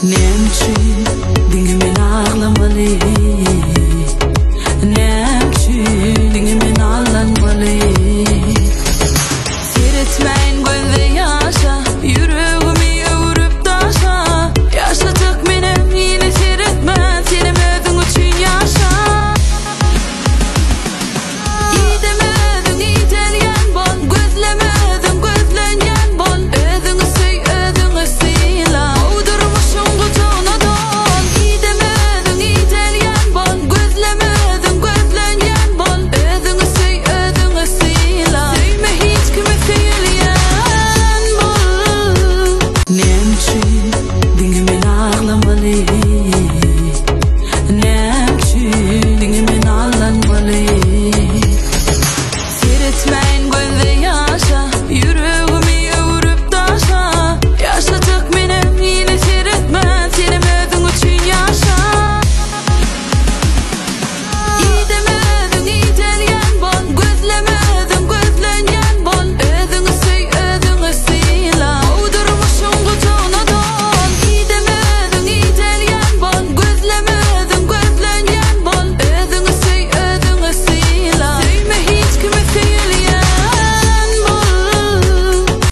Nemçin dingimin ağlamalı, nemçin dingimin ağlanmalı. Seyretmeyin gözde yaşa, yüreğimi vurup taşa. Yaşatık benim yine seyretme, senin ödün için yaşa. İyi demedin, iyi deneyen bol, gözlemedin, gözlenyen bol. Ödünü söy, ödünü sıyla. Uydurmuşum kutuğuna don. İyi demedin, iyi deneyen bol, gözlemedin, gözlenyen bol. Ödünü söy, ödünü sıyla. Söyleme hiç kime söyleyen bol. Nemçin dingimin ağlamalı.